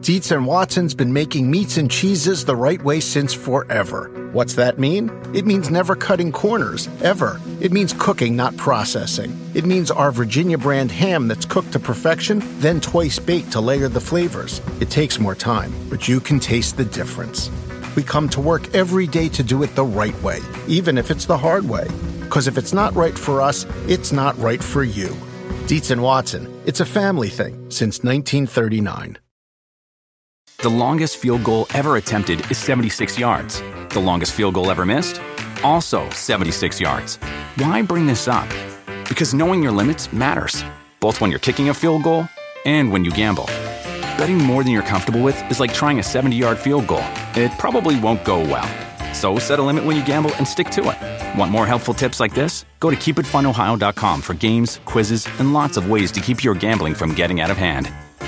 Dietz and Watson's been making meats and cheeses the right way since forever. What's that mean? It means never cutting corners, ever. It means cooking, not processing. It means our Virginia brand ham that's cooked to perfection, then twice baked to layer the flavors. It takes more time, but you can taste the difference. We come to work every day to do it the right way, even if it's the hard way. Because if it's not right for us, it's not right for you. Dietz and Watson, it's a family thing since 1939. The longest field goal ever attempted is 76 yards. The longest field goal ever missed? Also 76 yards. Why bring this up? Because knowing your limits matters, both when you're kicking a field goal and when you gamble. Betting more than you're comfortable with is like trying a 70-yard field goal. It probably won't go well. So set a limit when you gamble and stick to it. Want more helpful tips like this? Go to keepitfunohio.com for games, quizzes, and lots of ways to keep your gambling from getting out of hand.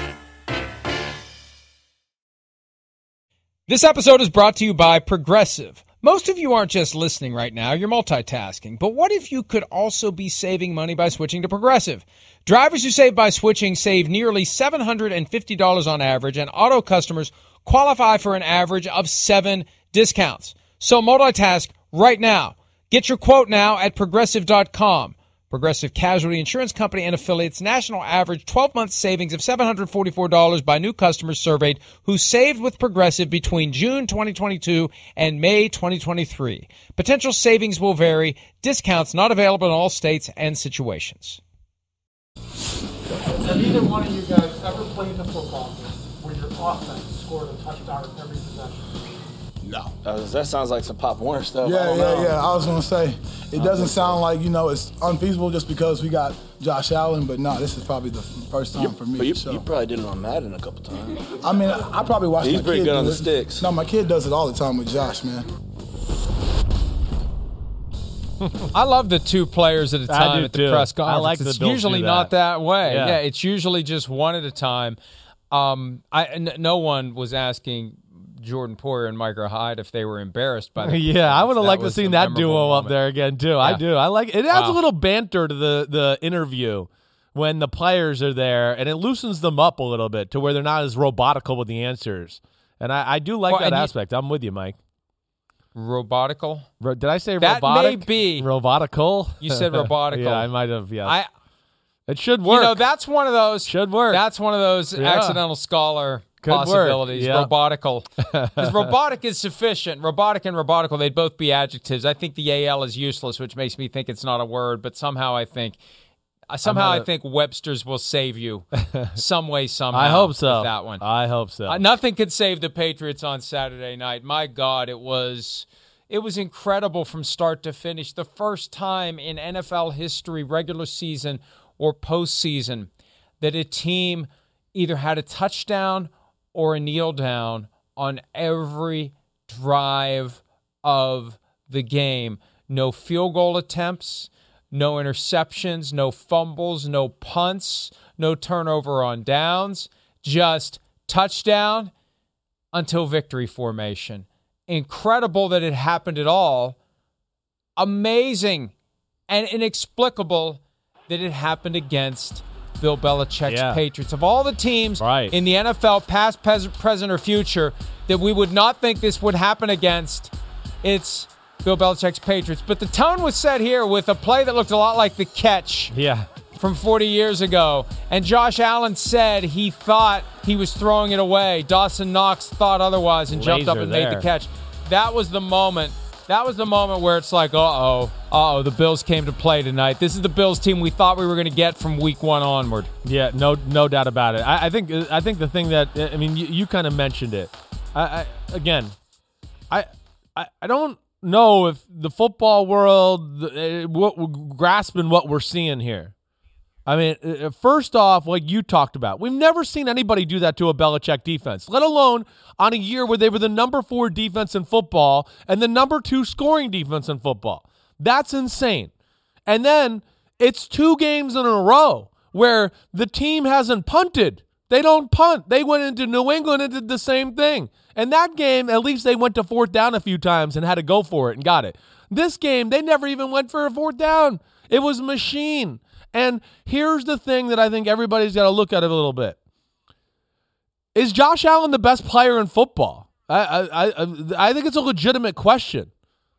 This episode is brought to you by Progressive. Most of you aren't just listening right now, you're multitasking. But what if you could also be saving money by switching to Progressive? Drivers who save by switching save nearly $750 on average, and auto customers qualify for an average of 7 discounts. So multitask right now. Get your quote now at Progressive.com. Progressive Casualty Insurance Company and affiliates, national average 12-month savings of $744 by new customers surveyed who saved with Progressive between June 2022 and May 2023. Potential savings will vary. Discounts not available in all states and situations. Have either one of you guys ever played the football game where your offense scored a touchdown at every possession? No. That sounds like some Pop Warner stuff. Yeah. I was going to say, it doesn't sound like, it's unfeasible just because we got Josh Allen, but no, this is probably the first time for me. But you probably did it on Madden a couple times. I mean, I probably watched my kid. He's pretty good on do the it. sticks. No, my kid does it all the time with Josh, man. I love the 2 players at a time at the press conference. I like the It's Bills usually do not that way. Yeah. It's usually just one at a time. No one was asking Jordan Poyer and Micah Hyde if they were embarrassed by the Yeah, I would have liked to see that duo moment up there again, too. Yeah. I do. I like it. It adds a little banter to the interview when the players are there, and it loosens them up a little bit to where they're not as robotical with the answers. And I do like that aspect. I'm with you, Mike. Robotical? Did I say that robotic? That may be. Robotical? You said robotical. Yeah, I might have, yes. It should work. That's one of those. Should work. That's one of those accidental scholar possibilities. Yeah. Robotical. Because robotic is sufficient. Robotic and robotical, they'd both be adjectives. I think the AL is useless, which makes me think it's not a word, but somehow I think Webster's will save you some way, somehow. I hope so. With that one. I hope so. Nothing could save the Patriots on Saturday night. My God, it was incredible from start to finish. The first time in NFL history, regular season or postseason, that a team either had a touchdown or a kneel down on every drive of the game. No field goal attempts, no interceptions, no fumbles, no punts, no turnover on downs, just touchdown until victory formation. Incredible that it happened at all. Amazing and inexplicable that it happened against Bill Belichick's Patriots. Of all the teams in the NFL, past, present, or future, that we would not think this would happen against, it's Bill Belichick's Patriots. But the tone was set here with a play that looked a lot like the catch from 40 years ago. And Josh Allen said he thought he was throwing it away. Dawson Knox thought otherwise and jumped up and made the catch. That was the moment. That was the moment where it's like, the Bills came to play tonight. This is the Bills team we thought we were going to get from week 1 onward. Yeah, no doubt about it. I think the thing that, I mean, you kind of mentioned it. I don't know if the football world grasping what we're seeing here. I mean, first off, like you talked about, we've never seen anybody do that to a Belichick defense, let alone on a year where they were the number 4 defense in football and the number 2 scoring defense in football. That's insane. And then it's 2 games in a row where the team hasn't punted. They don't punt. They went into New England and did the same thing. And that game, at least they went to 4th down a few times and had to go for it and got it. This game, they never even went for a 4th down. It was machine. And here's the thing that I think everybody's got to look at it a little bit. is Josh Allen the best player in football? I think it's a legitimate question.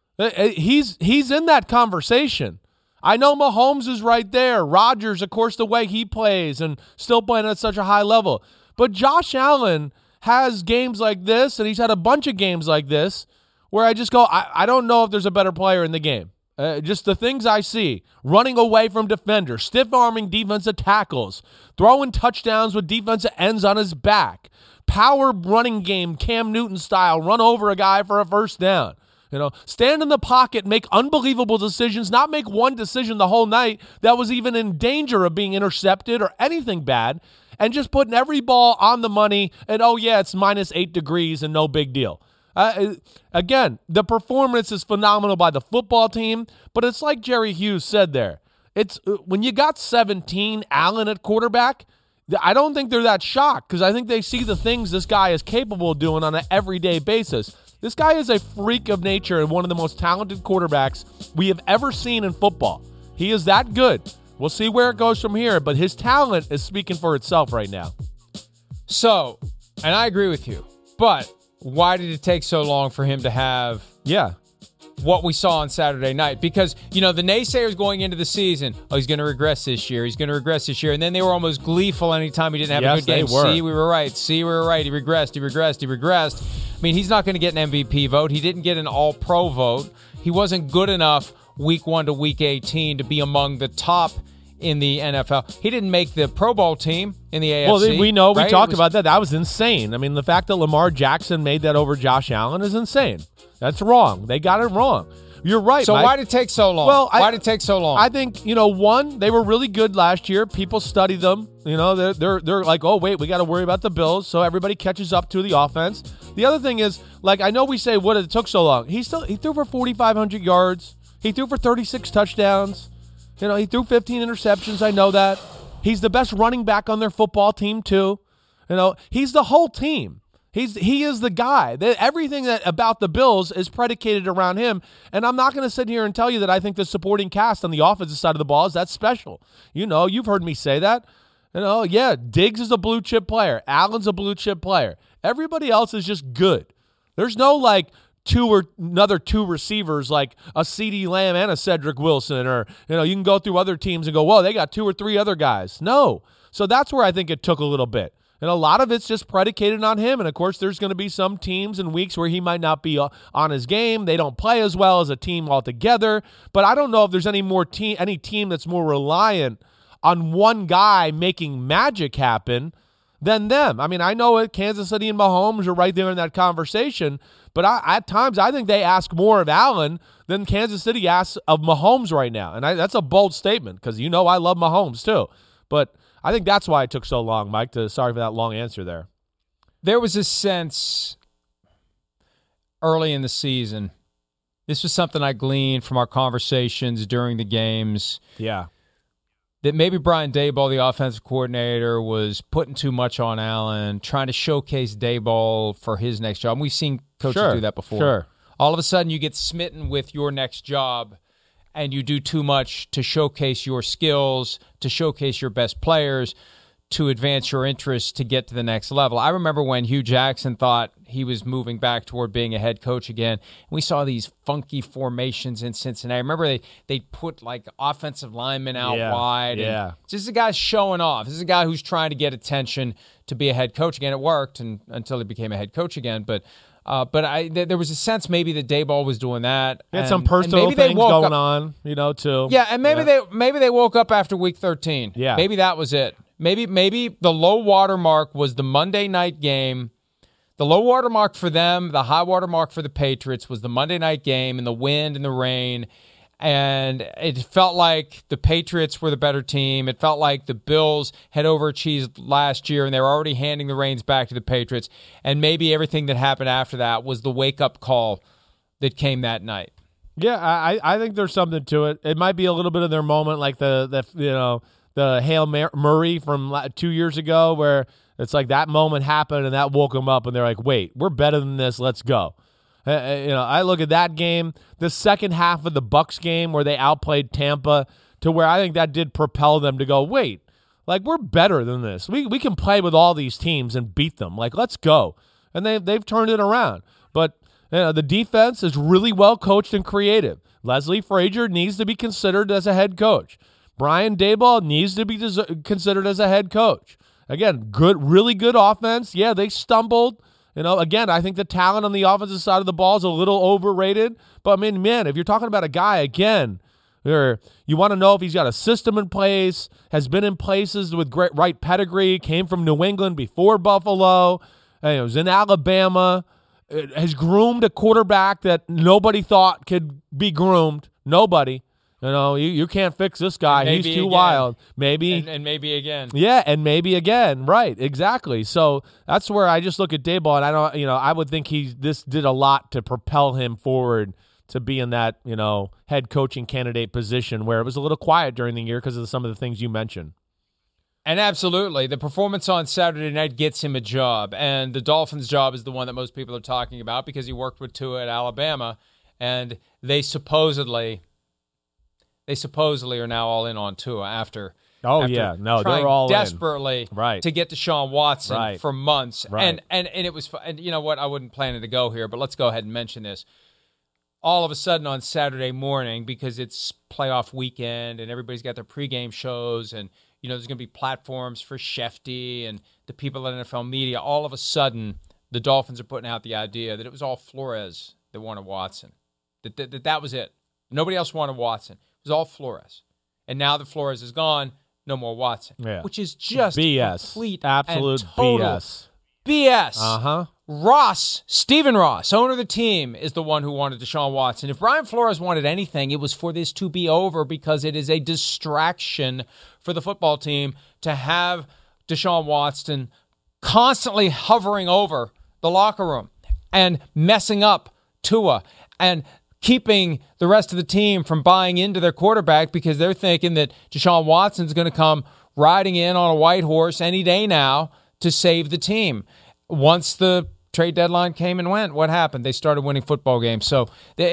He's in that conversation. I know Mahomes is right there. Rodgers, of course, the way he plays and still playing at such a high level. But Josh Allen has games like this, and he's had a bunch of games like this, where I just go, I don't know if there's a better player in the game. Just the things I see, running away from defenders, stiff-arming defensive tackles, throwing touchdowns with defensive ends on his back, power running game, Cam Newton style, run over a guy for a first down. Stand in the pocket, make unbelievable decisions, not make one decision the whole night that was even in danger of being intercepted or anything bad, and just putting every ball on the money and, oh, yeah, it's -8 degrees and no big deal. Again, the performance is phenomenal by the football team, but it's like Jerry Hughes said there. It's when you got 17 Allen at quarterback, I don't think they're that shocked because I think they see the things this guy is capable of doing on an everyday basis. This guy is a freak of nature and one of the most talented quarterbacks we have ever seen in football. He is that good. We'll see where it goes from here, but his talent is speaking for itself right now. So, and I agree with you, but why did it take so long for him to have what we saw on Saturday night? Because, the naysayers going into the season, he's going to regress this year. He's going to regress this year. And then they were almost gleeful anytime he didn't have a good game. See, we were right. See, we were right. He regressed. I mean, he's not going to get an MVP vote. He didn't get an all-pro vote. He wasn't good enough week 1 to week 18 to be among the top in the NFL. He didn't make the Pro Bowl team in the AFC. Well, we know. Right? We talked about that. That was insane. I mean, the fact that Lamar Jackson made that over Josh Allen is insane. That's wrong. They got it wrong. You're right, So Mike. why did it take so long? Well, why did it take so long? I think, one, they were really good last year. People study them. They're like, oh, wait, we got to worry about the Bills, so everybody catches up to the offense. The other thing is, I know we say, what, it took so long. He threw for 4,500 yards. He threw for 36 touchdowns. He threw 15 interceptions. I know that. He's the best running back on their football team, too. He's the whole team. He is the guy. Everything about the Bills is predicated around him, and I'm not going to sit here and tell you that I think the supporting cast on the offensive side of the ball is that special. You've heard me say that. Diggs is a blue-chip player. Allen's a blue-chip player. Everybody else is just good. There's no, another two receivers like a CeeDee Lamb and a Cedric Wilson, or, you can go through other teams and go, whoa, they got 2 or 3 other guys. No. So that's where I think it took a little bit. And a lot of it's just predicated on him. And, of course, there's going to be some teams and weeks where he might not be on his game. They don't play as well as a team altogether. But I don't know if there's any team that's more reliant on one guy making magic happen than them. I mean, I know Kansas City and Mahomes are right there in that conversation. But at times, I think they ask more of Allen than Kansas City asks of Mahomes right now. And that's a bold statement because I love Mahomes too. But I think that's why it took so long, Mike. Sorry for that long answer there. There was a sense early in the season, this was something I gleaned from our conversations during the games. Yeah. That maybe Brian Daboll, the offensive coordinator, was putting too much on Allen, trying to showcase Daboll for his next job. And we've seen coaches do that before. Sure. All of a sudden, you get smitten with your next job, and you do too much to showcase your skills, to showcase your best players, to advance your interests to get to the next level. I remember when Hugh Jackson thought he was moving back toward being a head coach again. We saw these funky formations in Cincinnati. I remember they put offensive linemen out wide. Yeah. This is a guy showing off. This is a guy who's trying to get attention to be a head coach again. It worked until he became a head coach again. But there was a sense maybe that Daboll was doing that. He had some personal things going on, too. Yeah, and maybe they woke up after week 13. Yeah. Maybe that was it. Maybe the low water mark was the Monday night game. The low water mark for them, the high water mark for the Patriots was the Monday night game and the wind and the rain. And it felt like the Patriots were the better team. It felt like the Bills had overachieved last year and they were already handing the reins back to the Patriots. And maybe everything that happened after that was the wake-up call that came that night. Yeah, I think there's something to it. It might be a little bit of their moment, like the Hail Murray from 2 years ago, where it's like that moment happened and that woke them up, and they're like, "Wait, we're better than this. Let's go." I look at that game, the second half of the Bucs game where they outplayed Tampa, to where I think that did propel them to go, "Wait, Like, we're better than this. We can play with all these teams and beat them. Like, let's go. And they've turned it around. But the defense is really well coached and creative. Leslie Frazier needs to be considered as a head coach. Brian Daboll needs to be considered as a head coach. Again, really good offense. Yeah, they stumbled. Again, I think the talent on the offensive side of the ball is a little overrated. But, I mean, man, if you're talking about a guy, again, you want to know if he's got a system in place, has been in places with great right pedigree, came from New England before Buffalo, was in Alabama, has groomed a quarterback that nobody thought could be groomed. Nobody. You can't fix this guy. He's too wild. Maybe. And maybe again. Yeah, and maybe again. Right, exactly. So that's where I just look at Daboll, and I would think this did a lot to propel him forward to be in that, head coaching candidate position where it was a little quiet during the year because of some of the things you mentioned. And absolutely, the performance on Saturday night gets him a job, and the Dolphins' job is the one that most people are talking about because he worked with Tua at Alabama, and they supposedly are now all in on Tua after they're all desperately in. To get Deshaun Watson for months. Right. And it was, and you know what, I wouldn't plan it to go here, but let's go ahead and mention this. All of a sudden on Saturday morning, because it's playoff weekend and everybody's got their pregame shows, and there's going to be platforms for Shefty and the people at NFL media, all of a sudden the Dolphins are putting out the idea that it was all Flores that wanted Watson, that was it. Nobody else wanted Watson. It was all Flores. And now that Flores is gone, no more Watson. Yeah. Which is just BS. Complete Absolute and total BS. BS. Stephen Ross, owner of the team, is the one who wanted Deshaun Watson. If Brian Flores wanted anything, it was for this to be over because it is a distraction for the football team to have Deshaun Watson constantly hovering over the locker room and messing up Tua and keeping the rest of the team from buying into their quarterback because they're thinking that Deshaun Watson's going to come riding in on a white horse any day now to save the team. Once the trade deadline came and went, what happened? They started winning football games. So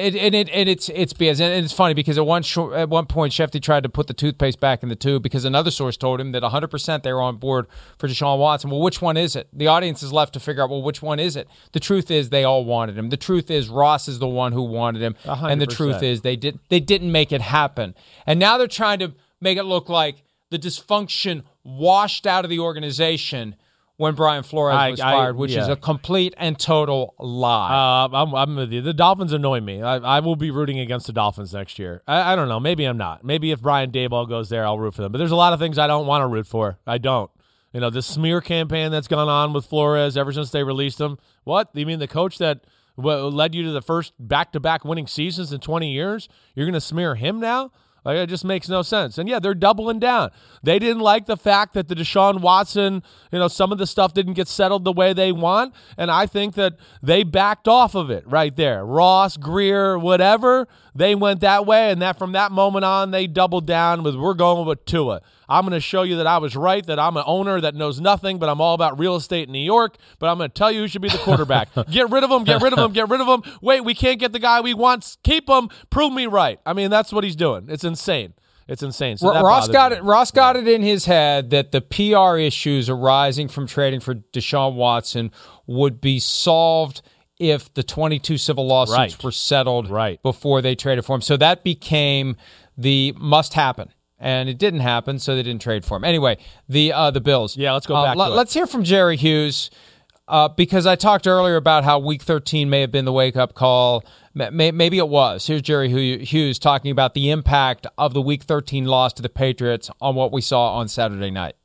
it's BS. And it's funny because at one point, Shefty tried to put the toothpaste back in the tube because another source told him that 100% they were on board for Deshaun Watson. Well, which one is it? The audience is left to figure out, well, which one is it? The truth is they all wanted him. The truth is Ross is the one who wanted him. 100%. And the truth is they didn't make it happen. And now they're trying to make it look like the dysfunction washed out of the organization when Brian Flores was fired, which is a complete and total lie. I'm with you. The Dolphins annoy me. I will be rooting against the Dolphins next year. I don't know. Maybe I'm not. Maybe if Brian Daboll goes there, I'll root for them. But there's a lot of things I don't want to root for. I don't. This smear campaign that's gone on with Flores ever since they released him. What? You mean the coach that led you to the first back-to-back winning seasons in 20 years? You're going to smear him now? Like, it just makes no sense. And, yeah, they're doubling down. They didn't like the fact that the Deshaun Watson, some of the stuff didn't get settled the way they want, and I think that they backed off of it right there. Ross, Greer, whatever, they went that way, and that from that moment on, they doubled down with, we're going with Tua. I'm going to show you that I was right, that I'm an owner that knows nothing, but I'm all about real estate in New York, but I'm going to tell you who should be the quarterback. Get rid of him, get rid of him, get rid of him. Wait, we can't get the guy we want. Keep him. Prove me right. I mean, that's what he's doing. It's insane. It's insane. So Ross got it in his head that the PR issues arising from trading for Deshaun Watson would be solved if the 22 civil lawsuits were settled before they traded for him. So that became the must happen. And it didn't happen, so they didn't trade for him. Anyway, the Bills. Yeah, let's go back to it. Let's hear from Jerry Hughes because I talked earlier about how Week 13 may have been the wake-up call. Maybe it was. Here's Jerry Hughes talking about the impact of the Week 13 loss to the Patriots on what we saw on Saturday night.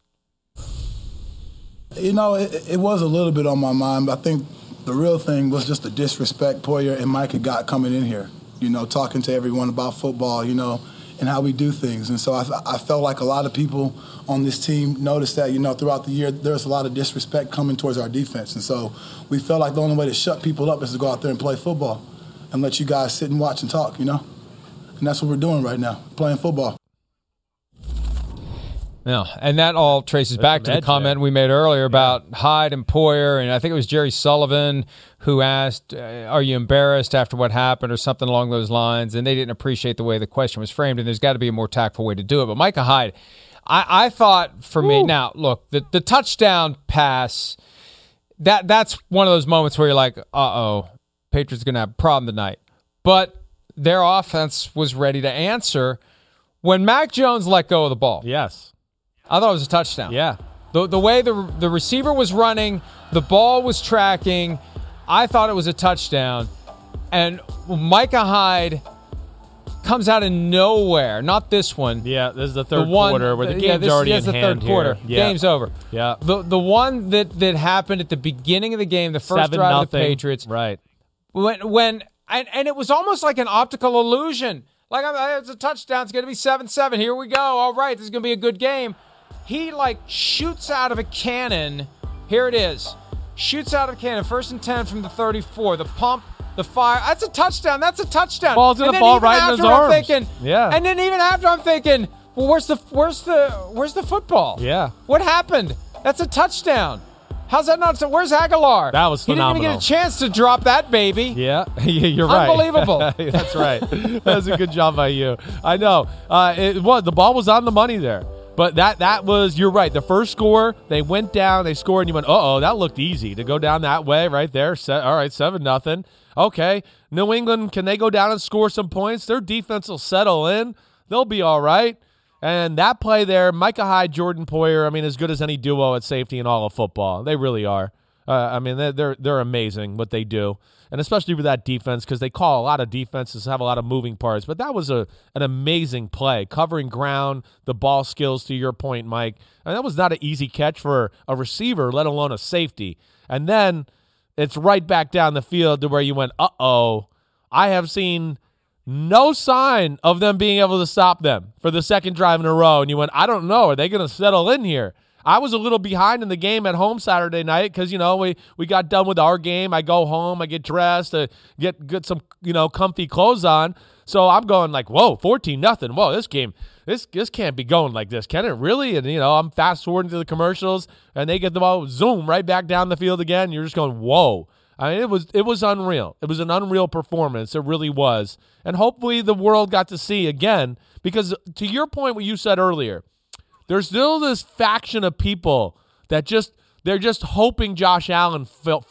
It was a little bit on my mind, but I think the real thing was just the disrespect Poyer and Mike had got coming in here, talking to everyone about football, and how we do things. And so I felt like a lot of people on this team noticed that, throughout the year, there's a lot of disrespect coming towards our defense. And so we felt like the only way to shut people up is to go out there and play football and let you guys sit and watch and talk, And that's what we're doing right now, playing football. Yeah, and that all traces back to the comment we made earlier about Hyde and Poyer, and I think it was Jerry Sullivan who asked, are you embarrassed after what happened or something along those lines, and they didn't appreciate the way the question was framed, and there's got to be a more tactful way to do it. But Micah Hyde, I thought for me, now, look, the touchdown pass, that's one of those moments where you're like, uh-oh, Patriots are going to have a problem tonight. But their offense was ready to answer. When Mac Jones let go of the ball, yes, I thought it was a touchdown. Yeah. The way the receiver was running, the ball was tracking, I thought it was a touchdown. And Micah Hyde comes out of nowhere. Not this one. Yeah, this is the third quarter where the game's already in hand. This is the third quarter. Yeah. Game's over. Yeah. The one that happened at the beginning of the game, the first drive of the Patriots. Right. And it was almost like an optical illusion. Like, it's a touchdown. It's going to be 7-7. Here we go. All right, this is going to be a good game. He, shoots out of a cannon. Here it is. Shoots out of a cannon. 1st and 10 from the 34. The pump. The fire. That's a touchdown. That's a touchdown. Ball's in the ball right in his arms. And then even after I'm thinking, well, where's the football? Yeah. What happened? That's a touchdown. How's that not? Where's Aguilar? That was phenomenal. He didn't even get a chance to drop that baby. Yeah, you're right. Unbelievable. That's right. That was a good job by you. I know. The ball was on the money there. But that was, you're right, the first score, they went down, they scored, and you went, uh-oh, that looked easy to go down that way right there. All right, 7-0. Okay, New England, can they go down and score some points? Their defense will settle in. They'll be all right. And that play there, Micah Hyde, Jordan Poyer, as good as any duo at safety in all of football. They really are. They're amazing what they do. And especially with that defense, because they call a lot of defenses, have a lot of moving parts. But that was an amazing play, covering ground, the ball skills, to your point, Mike. And that was not an easy catch for a receiver, let alone a safety. And then it's right back down the field to where you went, uh-oh, I have seen no sign of them being able to stop them for the second drive in a row. And you went, I don't know, are they going to settle in here? I was a little behind in the game at home Saturday night because, we got done with our game. I go home, I get dressed, get some, comfy clothes on. So I'm going like, whoa, 14-0. Whoa, this game, this can't be going like this, can it really? And, I'm fast forwarding to the commercials, and they get the ball, zoom, right back down the field again. You're just going, whoa. It was unreal. It was an unreal performance. It really was. And hopefully the world got to see again, because to your point, what you said earlier, there's still this faction of people that they're just hoping Josh Allen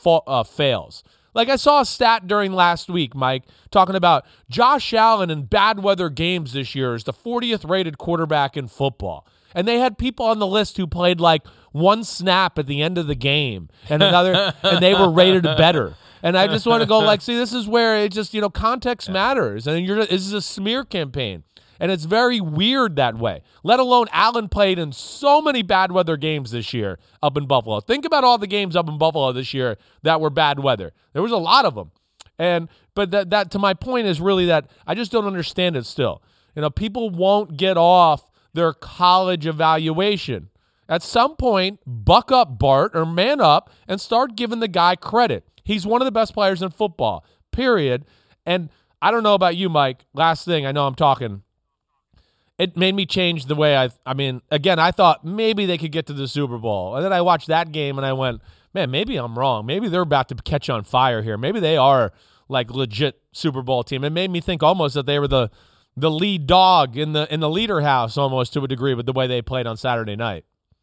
fails. Like I saw a stat during last week, Mike, talking about Josh Allen in bad weather games this year is the 40th rated quarterback in football. And they had people on the list who played like one snap at the end of the game and another, and they were rated better. And I just want to go see, this is where it just, context matters. And this is a smear campaign. And it's very weird that way, let alone Allen played in so many bad weather games this year up in Buffalo. Think about all the games up in Buffalo this year that were bad weather. There was a lot of them. But that to my point is really that I just don't understand it still. People won't get off their college evaluation. At some point, buck up, Bart, or man up and start giving the guy credit. He's one of the best players in football, period. And I don't know about you, Mike. Last thing, I know I'm talking. It made me change the way again, I thought maybe they could get to the Super Bowl. And then I watched that game and I went, man, maybe I'm wrong. Maybe they're about to catch on fire here. Maybe they are like legit Super Bowl team. It made me think almost that they were the lead dog in the leader house almost to a degree with the way they played on Saturday night.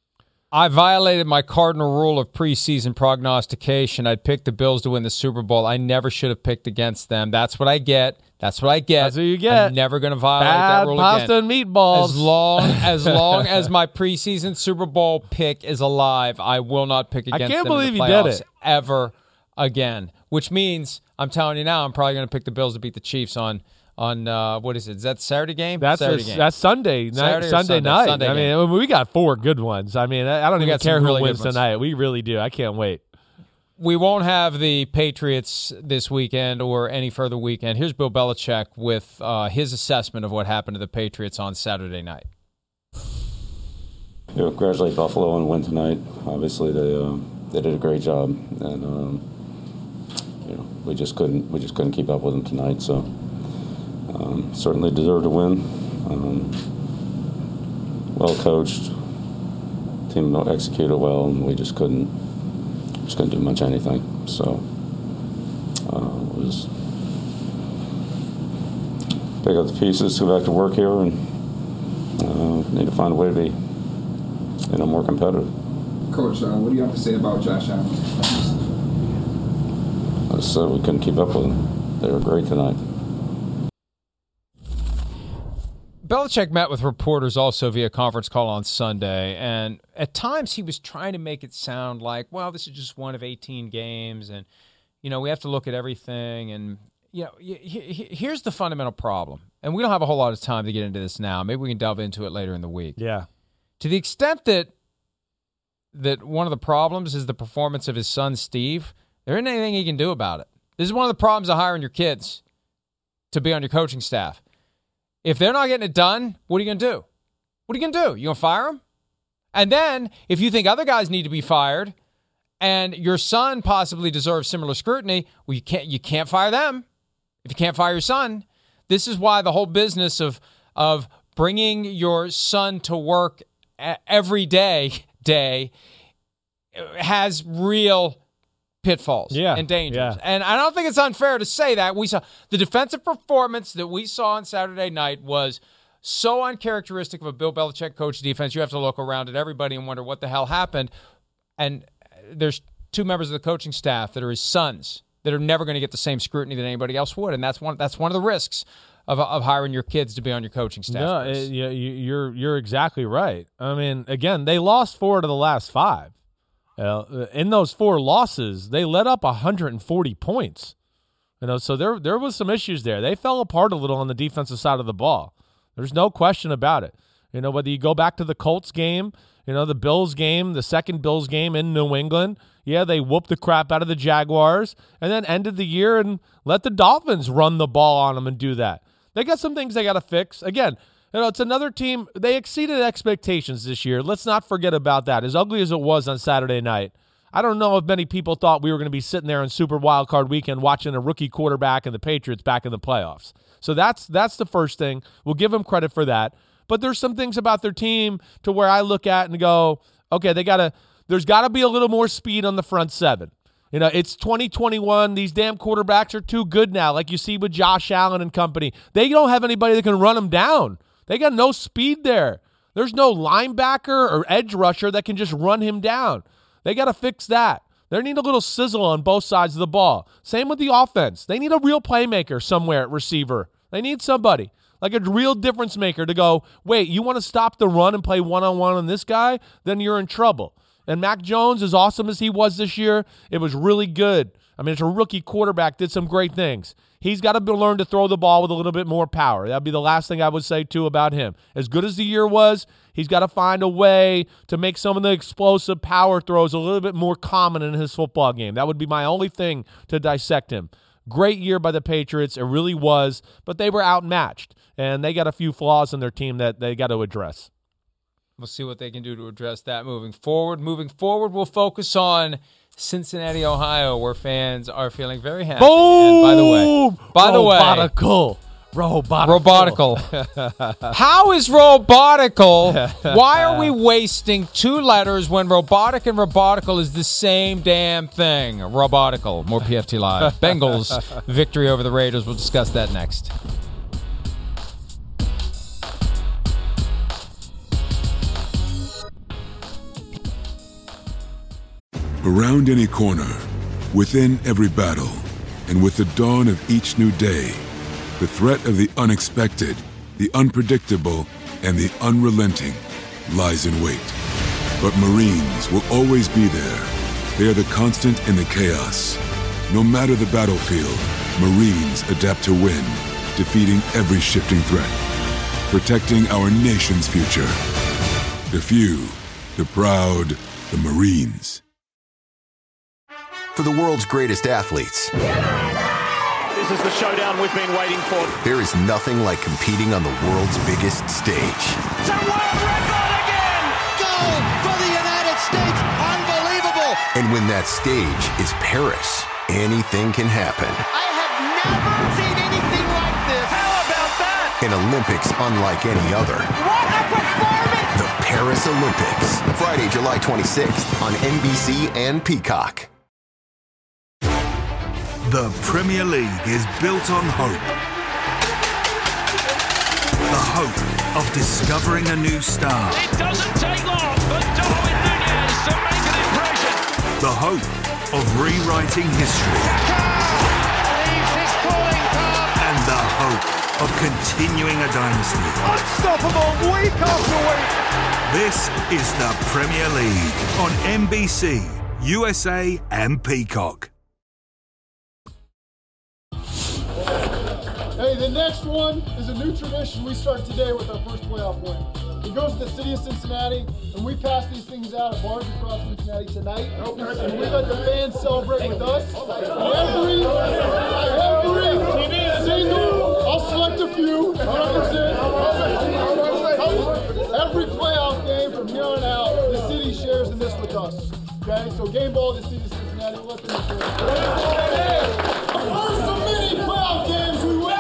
I violated my cardinal rule of preseason prognostication. I'd picked the Bills to win the Super Bowl. I never should have picked against them. That's what I get. That's what you get. I'm never going to violate that rule again. Pasta and meatballs. As long as my preseason Super Bowl pick is alive, I will not pick against them in the playoffs ever again. Which means, I'm telling you now, I'm probably going to pick the Bills to beat the Chiefs on what is it? Is that Saturday game? That's Sunday night. Sunday night. We got 4 good ones. I don't even care who wins tonight. We really do. I can't wait. We won't have the Patriots this weekend or any further weekend. Here's Bill Belichick with his assessment of what happened to the Patriots on Saturday night. Congratulate Buffalo and win tonight. Obviously, they did a great job, and we just couldn't keep up with them tonight. So certainly deserved to win. Well coached, team executed well, and we just couldn't do much anything. So it was pick up the pieces, go back to work here, and need to find a way to more competitive. Coach, what do you have to say about Josh Allen? I said we couldn't keep up with them. They were great tonight. Belichick met with reporters also via conference call on Sunday, and at times he was trying to make it sound like, well, this is just one of 18 games, and, we have to look at everything. And, here's the fundamental problem, and we don't have a whole lot of time to get into this now. Maybe we can delve into it later in the week. Yeah. To the extent that one of the problems is the performance of his son, Steve, there isn't anything he can do about it. This is one of the problems of hiring your kids to be on your coaching staff. If they're not getting it done, what are you going to do? What are you going to do? You going to fire them? And then, if you think other guys need to be fired, and your son possibly deserves similar scrutiny, well, you can't fire them. If you can't fire your son, this is why the whole business of bringing your son to work every day has real pitfalls and dangers. Yeah. And I don't think it's unfair to say that. We saw the defensive performance that we saw on Saturday night was so uncharacteristic of a Bill Belichick coach defense. You have to look around at everybody and wonder what the hell happened. And there's two members of the coaching staff that are his sons that are never going to get the same scrutiny that anybody else would. And that's one of the risks of hiring your kids to be on your coaching staff. No, you're exactly right. I mean, again, they lost 4 to the last 5. In those 4 losses, they let up 140 points. So there was some issues there. They fell apart a little on the defensive side of the ball. There's no question about it. Whether you go back to the Colts game, the Bills game, the second Bills game in New England, they whooped the crap out of the Jaguars and then ended the year and let the Dolphins run the ball on them and do that. They got some things they got to fix. Again, it's another team. They exceeded expectations this year. Let's not forget about that. As ugly as it was on Saturday night, I don't know if many people thought we were going to be sitting there on Super Wildcard Weekend watching a rookie quarterback and the Patriots back in the playoffs. So that's the first thing. We'll give them credit for that. But there's some things about their team to where I look at and go, okay, there's got to be a little more speed on the front 7. It's 2021. These damn quarterbacks are too good now, like you see with Josh Allen and company. They don't have anybody that can run them down. They got no speed there. There's no linebacker or edge rusher that can just run him down. They got to fix that. They need a little sizzle on both sides of the ball. Same with the offense. They need a real playmaker somewhere at receiver. They need somebody, like a real difference maker to go, wait, you want to stop the run and play one-on-one on this guy? Then you're in trouble. And Mac Jones, as awesome as he was this year, it was really good. I mean, it's a rookie quarterback, did some great things. He's got to learn to throw the ball with a little bit more power. That'd be the last thing I would say, too, about him. As good as the year was, he's got to find a way to make some of the explosive power throws a little bit more common in his football game. That would be my only thing to dissect him. Great year by the Patriots. It really was, but they were outmatched, and they got a few flaws in their team that they got to address. We'll see what they can do to address that moving forward. Moving forward, we'll focus on Cincinnati, Ohio, where fans are feeling very happy. Boom! And by the way, Robotical. How is robotical? Why are we wasting 2 letters when robotic and robotical is the same damn thing? Robotical. More PFT Live. Bengals victory over the Raiders. We'll discuss that next. Around any corner, within every battle, and with the dawn of each new day, the threat of the unexpected, the unpredictable, and the unrelenting lies in wait. But Marines will always be there. They are the constant in the chaos. No matter the battlefield, Marines adapt to win, defeating every shifting threat, protecting our nation's future. The few, the proud, the Marines. For the world's greatest athletes, this is the showdown we've been waiting for. There is nothing like competing on the world's biggest stage. It's a world record again! Gold for the United States! Unbelievable! And when that stage is Paris, anything can happen. I have never seen anything like this! How about that? An Olympics unlike any other. What a performance! The Paris Olympics. Friday, July 26th on NBC and Peacock. The Premier League is built on hope. The hope of discovering a new star. It doesn't take long, but the hope of rewriting history, and the hope of continuing a dynasty. Unstoppable week after week. This is the Premier League on NBC, USA and Peacock. Hey, the next one is a new tradition we start today with our first playoff win. It goes to the city of Cincinnati, and we pass these things out at bars across Cincinnati tonight. And we let the fans celebrate with us. Every single, I'll select a few, every playoff game from here on out, the city shares in this with us. Okay, so game ball to the city of Cincinnati, we'll let them enjoy it. First of many playoff games we win.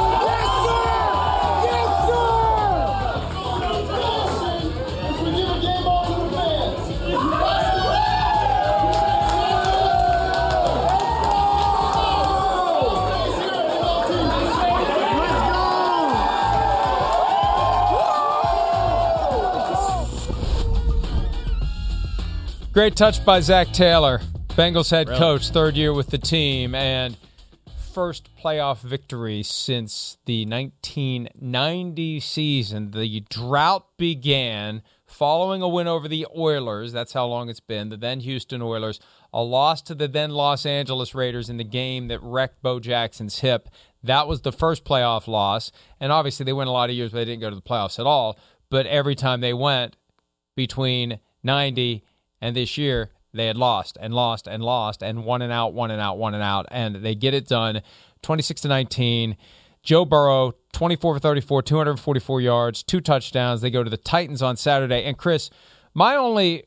Great touch by Zach Taylor, Bengals head coach, third year with the team, and first playoff victory since the 1990 season. The drought began following a win over the Oilers. That's how long it's been. The then Houston Oilers, a loss to the then Los Angeles Raiders in the game that wrecked Bo Jackson's hip. That was the first playoff loss, and obviously they went a lot of years, but they didn't go to the playoffs at all. But every time they went between 90 and this year, they had lost and lost and lost and one and out, and they get it done 26-19. Joe Burrow, 24 for 34, 244 yards, 2 touchdowns. They go to the Titans on Saturday. And Chris, my only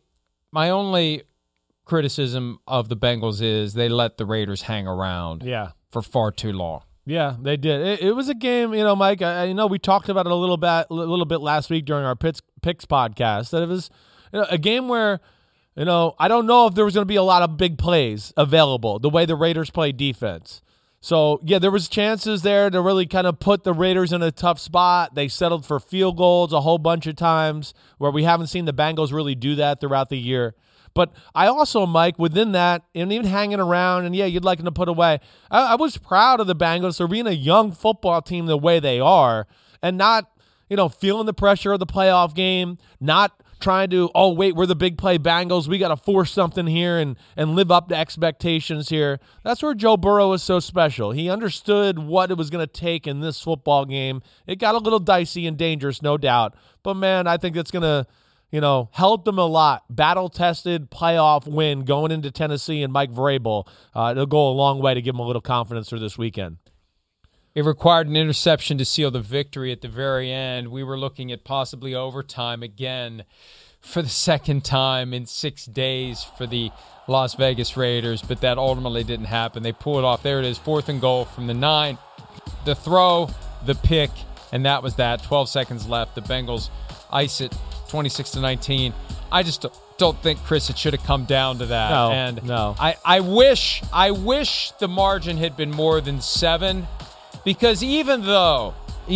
criticism of the Bengals is they let the Raiders hang around for far too long. Yeah, they did. It was a game, Mike. I know we talked about it a little bit last week during our picks podcast. That it was a game where. I don't know if there was going to be a lot of big plays available, the way the Raiders play defense. So, yeah, there was chances there to really kind of put the Raiders in a tough spot. They settled for field goals a whole bunch of times where we haven't seen the Bengals really do that throughout the year. But I also, Mike, within that, and even hanging around, and, you'd like them to put away, I was proud of the Bengals for being a young football team the way they are and not, feeling the pressure of the playoff game, not trying to, we're the big play Bengals. We got to force something here and live up to expectations here. That's where Joe Burrow is so special. He understood what it was going to take in this football game. It got a little dicey and dangerous, no doubt. But, man, I think it's going to, help them a lot. Battle-tested playoff win going into Tennessee and Mike Vrabel. It'll go a long way to give them a little confidence for this weekend. It required an interception to seal the victory at the very end. We were looking at possibly overtime again for the second time in 6 days for the Las Vegas Raiders, but that ultimately didn't happen. They pull it off. There it is, 4th and goal from the 9. The throw, the pick, and that was that. 12 seconds left. The Bengals ice it 26-19. I just don't think, Chris, it should have come down to that. No. I wish the margin had been more than 7. Because even though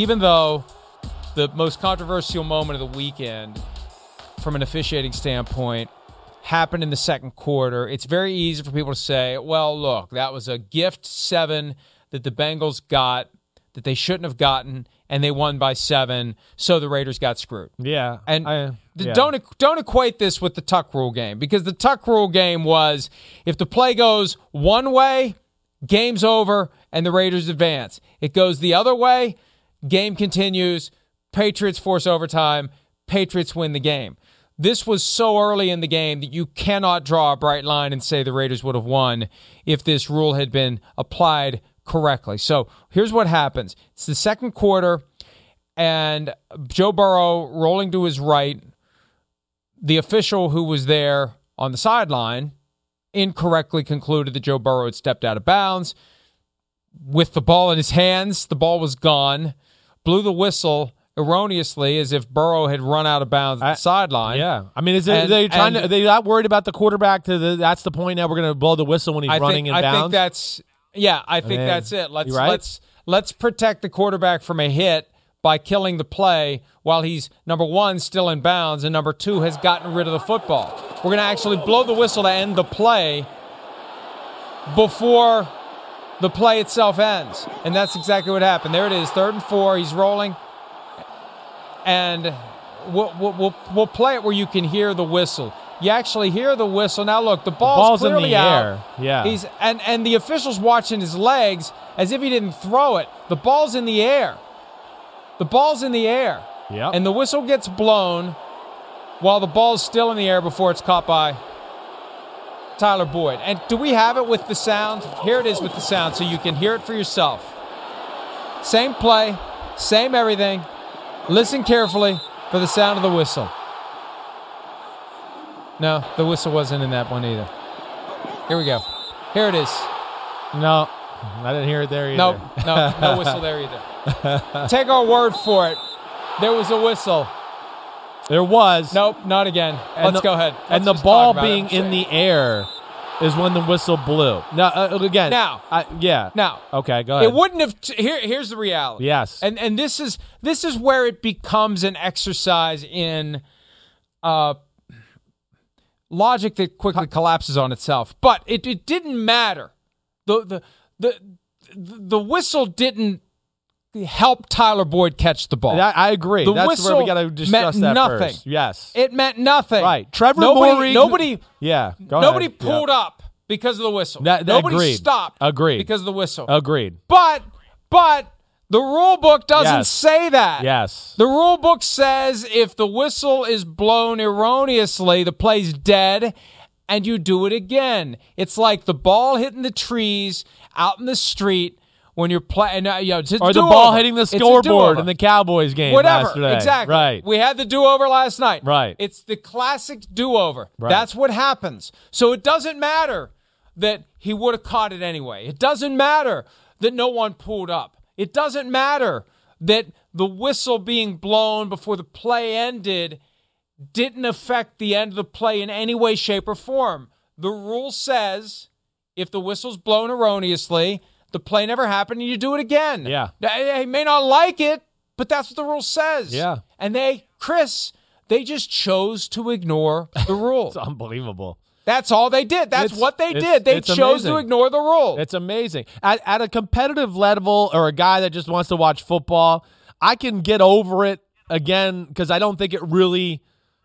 the most controversial moment of the weekend from an officiating standpoint happened in the second quarter, it's very easy for people to say, well, look, that was a gift 7 that the Bengals got that they shouldn't have gotten, and they won by 7, so the Raiders got screwed. Yeah. And don't equate this with the Tuck Rule game, because the Tuck Rule game was if the play goes one way, game's over, and the Raiders advance. It goes the other way, game continues, Patriots force overtime, Patriots win the game. This was so early in the game that you cannot draw a bright line and say the Raiders would have won if this rule had been applied correctly. So here's what happens. It's the second quarter, and Joe Burrow rolling to his right. The official who was there on the sideline incorrectly concluded that Joe Burrow had stepped out of bounds. With the ball in his hands, the ball was gone, blew the whistle erroneously as if Burrow had run out of bounds at the sideline. Yeah. I mean, are they not worried about the quarterback that's the point now we're going to blow the whistle when he's running in bounds? I think that's it. Let's protect the quarterback from a hit by killing the play while he's, number one, still in bounds, and number two, has gotten rid of the football. We're going to actually blow the whistle to end the play before the play itself ends. And that's exactly what happened. There it is, 3rd and 4. He's rolling. And we'll play it where you can hear the whistle. You actually hear the whistle. Now, look, the ball's clearly in the out. air. Yeah. And the official's watching his legs as if he didn't throw it. The ball's in the air. The ball's in the air. Yep. And the whistle gets blown while the ball's still in the air before it's caught by Tyler Boyd. And do we have it with the sound? Here it is with the sound so you can hear it for yourself. Same play, same everything. Listen carefully for the sound of the whistle. No, the whistle wasn't in that one either. Here we go. Here it is. No, I didn't hear it there either. No whistle there either. Take our word for it. There was a whistle. There was. Nope, not again. Let's go ahead. And the ball being in the air is when the whistle blew. Now, again. Now. Now. Okay, go ahead. It wouldn't have. Here's the reality. Yes. And this is where it becomes an exercise in logic that quickly collapses on itself. But it didn't matter. The whistle didn't help Tyler Boyd catch the ball. I agree. The That's whistle where we got to discuss that nothing. first. Yes. It meant nothing. Right. Trevor Moehrig. Nobody Go pulled up because of the whistle. Nobody Nobody stopped Agreed. because of the whistle. Agreed. But the rule book doesn't say that. Yes. The rule book says if the whistle is blown erroneously, the play's dead, and you do it again. It's like the ball hitting the trees out in the street when you're playing. Or the ball hitting the scoreboard in the Cowboys game. Whatever. Yesterday. Exactly. Right. We had the do-over last night. Right. It's the classic do-over. Right. That's what happens. So it doesn't matter that he would have caught it anyway. It doesn't matter that no one pulled up. It doesn't matter that the whistle being blown before the play ended didn't affect the end of the play in any way, shape, or form. The rule says if the whistle's blown erroneously, the play never happened and you do it again. Yeah. They may not like it, but that's what the rule says. Yeah. And they just chose to ignore the rule. It's unbelievable. That's all they did. That's what they did. They chose to ignore the rule. It's amazing. At a competitive level, or a guy that just wants to watch football, I can get over it again because I don't think it really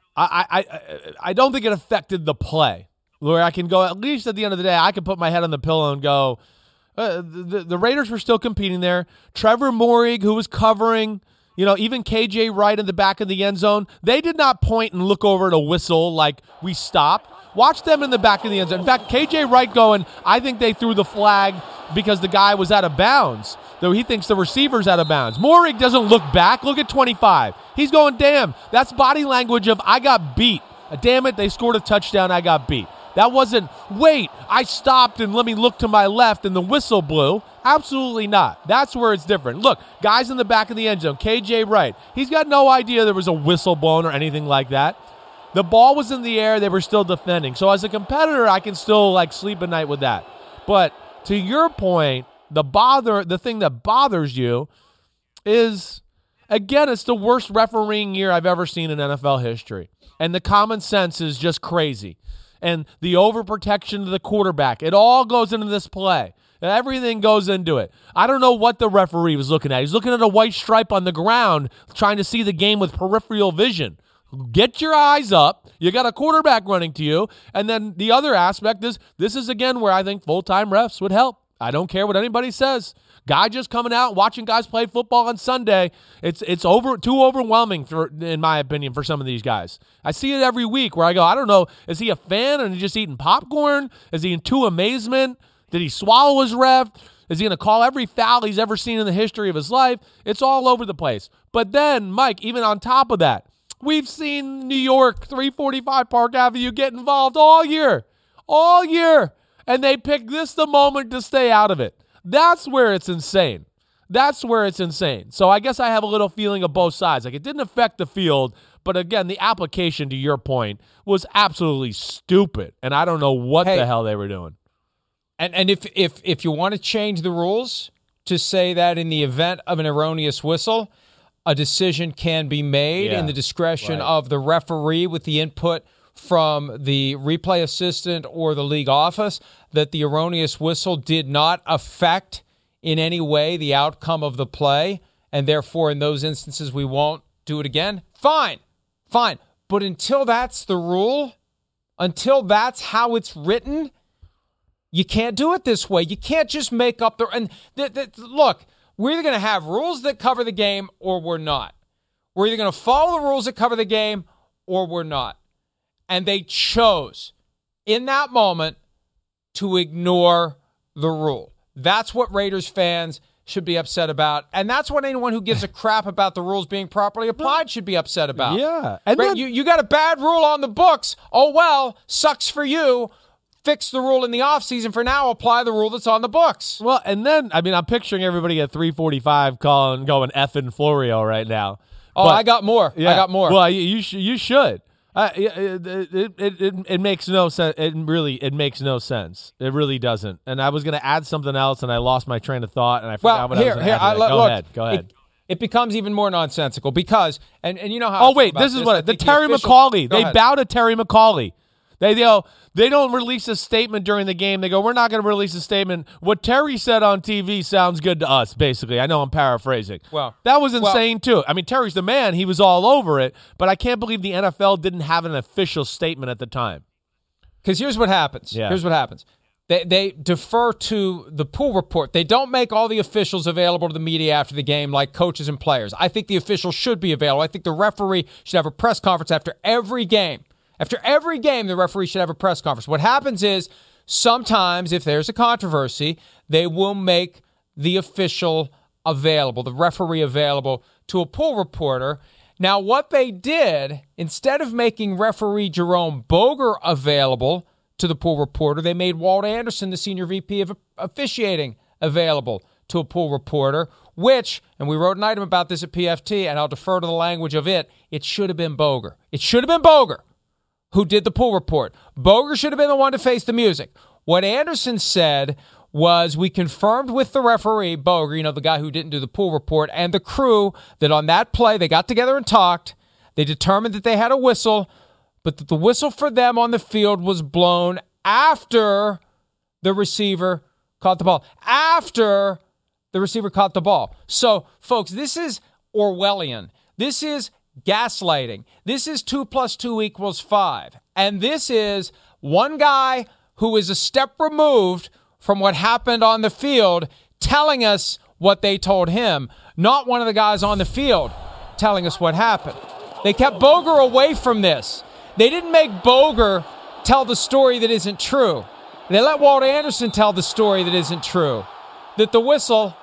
I don't think it affected the play. Where I can go, at least at the end of the day, I can put my head on the pillow and go, the Raiders were still competing there. Trevor Moehrig, who was covering, even KJ Wright in the back of the end zone, they did not point and look over at a whistle like we stopped. Watch them in the back of the end zone. In fact, KJ Wright going, I think they threw the flag because the guy was out of bounds, though he thinks the receiver's out of bounds. Moehrig doesn't look back. Look at 25. He's going, damn, that's body language of I got beat. Damn it, they scored a touchdown, I got beat. That wasn't, wait, I stopped and let me look to my left and the whistle blew. Absolutely not. That's where it's different. Look, guys in the back of the end zone, KJ Wright, he's got no idea there was a whistle blown or anything like that. The ball was in the air. They were still defending. So as a competitor, I can still sleep at night with that. But to your point, the thing that bothers you is, again, it's the worst refereeing year I've ever seen in NFL history. And the common sense is just crazy. And the overprotection of the quarterback, it all goes into this play. Everything goes into it. I don't know what the referee was looking at. He's looking at a white stripe on the ground, trying to see the game with peripheral vision. Get your eyes up. You got a quarterback running to you. And then the other aspect is, this is, again, where I think full-time refs would help. I don't care what anybody says. Guy just coming out and watching guys play football on Sunday, it's too overwhelming, in my opinion, for some of these guys. I see it every week where I go, I don't know, is he a fan and he's just eating popcorn? Is he in too amazement? Did he swallow his ref? Is he going to call every foul he's ever seen in the history of his life? It's all over the place. But then, Mike, even on top of that, we've seen New York, 345 Park Avenue get involved all year. And they pick this the moment to stay out of it. That's where it's insane. So I guess I have a little feeling of both sides. It didn't affect the field, but again, the application, to your point, was absolutely stupid. And I don't know what the hell they were doing. And if you want to change the rules to say that in the event of an erroneous whistle, a decision can be made in the discretion of the referee with the input from the replay assistant or the league office, that the erroneous whistle did not affect in any way the outcome of the play, and therefore in those instances we won't do it again, fine. But until that's the rule, until that's how it's written, you can't do it this way. You can't just make up the... And look, we're either going to have rules that cover the game or we're not. We're either going to follow the rules that cover the game or we're not. And they chose, in that moment, to ignore the rule. That's what Raiders fans should be upset about. And that's what anyone who gives a crap about the rules being properly applied should be upset about. Yeah. And then, you got a bad rule on the books. Oh, well, sucks for you. Fix the rule in the offseason. For now, apply the rule that's on the books. Well, and then, I'm picturing everybody at 3:45 going effing Florio right now. Oh, I got more. Yeah. I got more. Well, you should. It makes no sense. It makes no sense. It really doesn't. And I was going to add something else, and I lost my train of thought, and I forgot what I was going to add. Go ahead. It becomes even more nonsensical because, and you know how. Oh wait, this is what the Terry McAuley. They bow to Terry McAuley. They don't release a statement during the game. They go, we're not going to release a statement. What Terry said on TV sounds good to us, basically. I know I'm paraphrasing. Well, that was insane, too. I mean, Terry's the man. He was all over it. But I can't believe the NFL didn't have an official statement at the time. Because here's what happens. Yeah. Here's what happens. They defer to the pool report. They don't make all the officials available to the media after the game like coaches and players. I think the officials should be available. I think the referee should have a press conference after every game. After every game, the referee should have a press conference. What happens is sometimes if there's a controversy, they will make the official available, the referee available to a pool reporter. Now, what they did, instead of making referee Jerome Boger available to the pool reporter, they made Walt Anderson, the senior VP of officiating, available to a pool reporter, which, and we wrote an item about this at PFT, and I'll defer to the language of it should have been Boger. It should have been Boger who did the pool report. Boger should have been the one to face the music. What Anderson said was, we confirmed with the referee, Boger, the guy who didn't do the pool report, and the crew, that on that play, they got together and talked. They determined that they had a whistle, but that the whistle for them on the field was blown after the receiver caught the ball. After the receiver caught the ball. So, folks, this is Orwellian. This is gaslighting. This is 2 + 2 = 5. And this is one guy who is a step removed from what happened on the field telling us what they told him, not one of the guys on the field telling us what happened. They kept Boger away from this. They didn't make Boger tell the story that isn't true. They let Walt Anderson tell the story that isn't true, that the whistle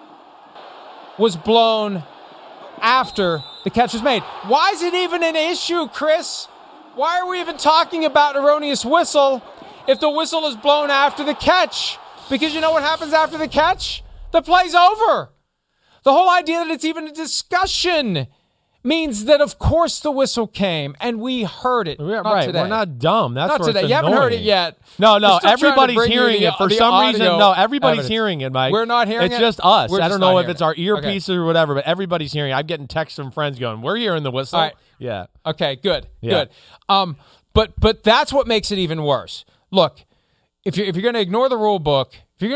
was blown after the catch was made. Why is it even an issue, Chris? Why are we even talking about erroneous whistle if the whistle is blown after the catch? Because you know what happens after the catch? The play's over. The whole idea that it's even a discussion means that, of course, the whistle came, and we heard it. Yeah, not right. today. We're not dumb. That's not where today. It's You haven't heard it yet. No. We're still Everybody's trying to bring hearing you it for the some reason. audio No, everybody's evidence. hearing it, Mike. We're not hearing it? It's just us. We're I just don't not know if hearing it's our it. earpiece or whatever, but everybody's hearing it. I'm getting texts from friends going, we're hearing the whistle. All right. Yeah. Okay, good. Yeah. Good. But that's what makes it even worse. Look, if you're going to ignore the rule book,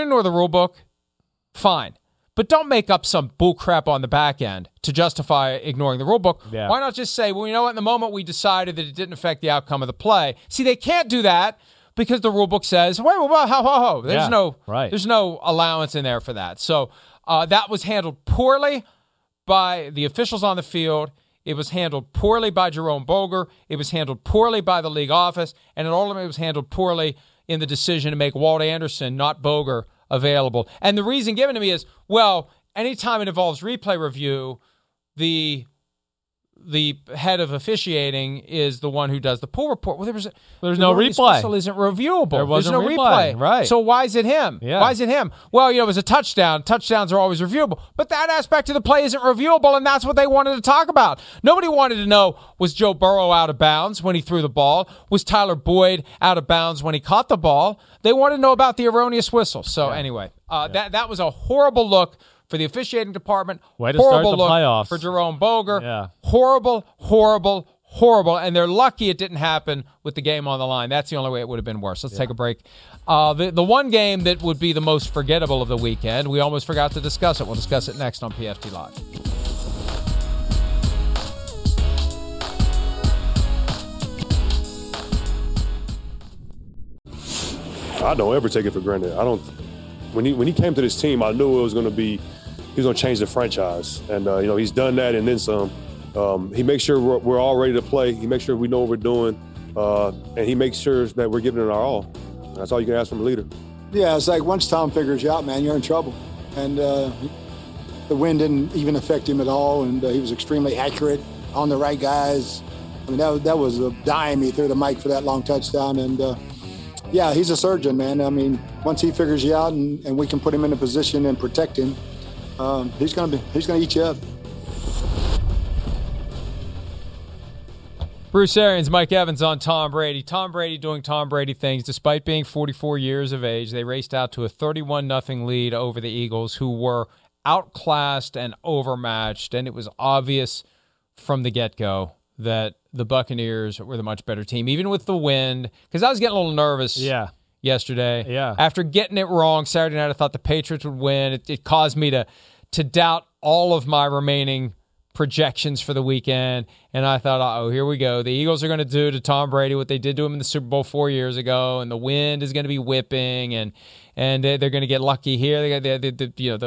fine. But don't make up some bull crap on the back end to justify ignoring the rule book. Yeah. Why not just say, well, you know what, in the moment we decided that it didn't affect the outcome of the play. See, they can't do that because the rule book says, wait, ho. There's no allowance in there for that. So that was handled poorly by the officials on the field. It was handled poorly by Jerome Boger. It was handled poorly by the league office. And it ultimately was handled poorly in the decision to make Walt Anderson, not Boger, available. And the reason given to me is, well, anytime it involves replay review, the head of officiating is the one who does the pool report. Well, there's no replay. Whistle isn't reviewable. There's no replay. Right. So why is it him? Yeah. Why is it him? Well, it was a touchdown. Touchdowns are always reviewable. But that aspect of the play isn't reviewable, and that's what they wanted to talk about. Nobody wanted to know, was Joe Burrow out of bounds when he threw the ball? Was Tyler Boyd out of bounds when he caught the ball? They wanted to know about the erroneous whistle. So anyway, that was a horrible look for the officiating department. Way to start the look playoffs for Jerome Boger. Yeah. Horrible, and they're lucky it didn't happen with the game on the line. That's the only way it would have been worse. Let's take a break. The one game that would be the most forgettable of the weekend, we almost forgot to discuss it. We'll discuss it next on PFT Live. I don't ever take it for granted. When he came to this team, I knew it was going to be, he was going to change the franchise. And, he's done that and then some. He makes sure we're all ready to play. He makes sure we know what we're doing. And he makes sure that we're giving it our all. That's all you can ask from a leader. Yeah, it's like once Tom figures you out, man, you're in trouble. And the wind didn't even affect him at all. And he was extremely accurate on the right guys. I mean, that was a dime he threw to Mike for that long touchdown. And, yeah, he's a surgeon, man. I mean, once he figures you out and we can put him in a position and protect him, he's gonna eat you up. Bruce Arians, Mike Evans on Tom Brady. Tom Brady doing Tom Brady things. Despite being 44 years of age, they raced out to a 31-0 lead over the Eagles, who were outclassed and overmatched, and it was obvious from the get-go that the Buccaneers were the much better team, even with the wind, because I was getting a little nervous yesterday. Yeah. After getting it wrong Saturday night, I thought the Patriots would win. It caused me to doubt all of my remaining projections for the weekend, and I thought, here we go. The Eagles are going to do to Tom Brady what they did to him in the Super Bowl 4 years ago, and the wind is going to be whipping, and they're going to get lucky here. They're going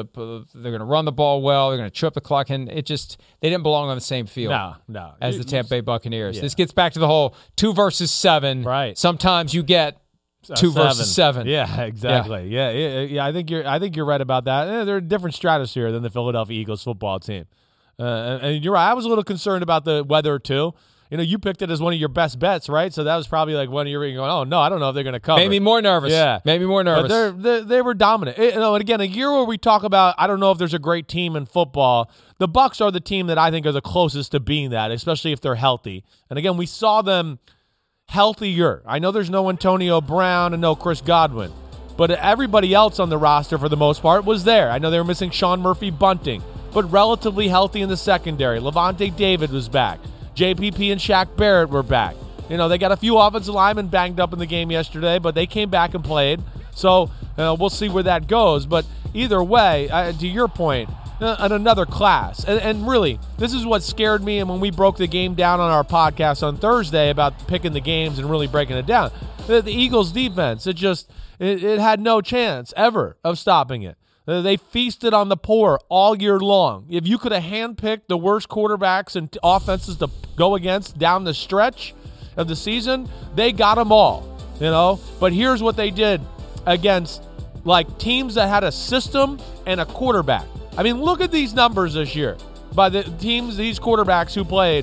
to run the ball well. They're going to chew up the clock, and they didn't belong on the same field as the Tampa Bay Buccaneers. Yeah. This gets back to the whole 2 versus 7. Right. Sometimes you get 2 versus 7. Yeah, exactly. Yeah. I think you're right about that. They're a different stratosphere than the Philadelphia Eagles football team. And you're right. I was a little concerned about the weather too. You picked it as one of your best bets, right? So that was probably like one of your going, oh no, I don't know if they're going to cover. Made me more nervous. Yeah, made me more nervous. But they were dominant. And again, a year where we talk about, I don't know if there's a great team in football. The Bucs are the team that I think are the closest to being that, especially if they're healthy. And again, we saw them healthier. I know there's no Antonio Brown and no Chris Godwin, but everybody else on the roster for the most part was there. I know they were missing Sean Murphy-Bunting, but relatively healthy in the secondary. Levante David was back. JPP and Shaq Barrett were back. They got a few offensive linemen banged up in the game yesterday, but they came back and played. So we'll see where that goes. But either way, to your point, another class. And really, this is what scared me. And when we broke the game down on our podcast on Thursday about picking the games and really breaking it down, the Eagles' defense, it had no chance ever of stopping it. They feasted on the poor all year long. If you could have handpicked the worst quarterbacks and offenses to go against down the stretch of the season, they got them all, But here's what they did against teams that had a system and a quarterback. I mean, look at these numbers this year by the teams, these quarterbacks who played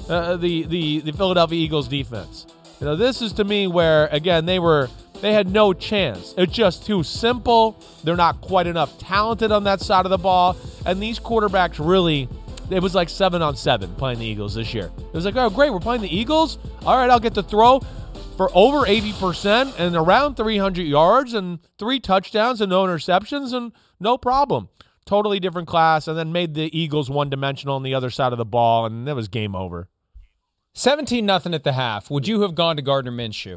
the Philadelphia Eagles defense. This is to me where, again, they had no chance. It's just too simple. They're not quite enough talented on that side of the ball. And these quarterbacks really, it was like 7-on-7 playing the Eagles this year. It was like, oh, great, we're playing the Eagles? All right, I'll get to throw for over 80% and around 300 yards and 3 touchdowns and no interceptions and no problem. Totally different class, and then made the Eagles one-dimensional on the other side of the ball, and it was game over. 17-0 at the half. Would you have gone to Gardner Minshew?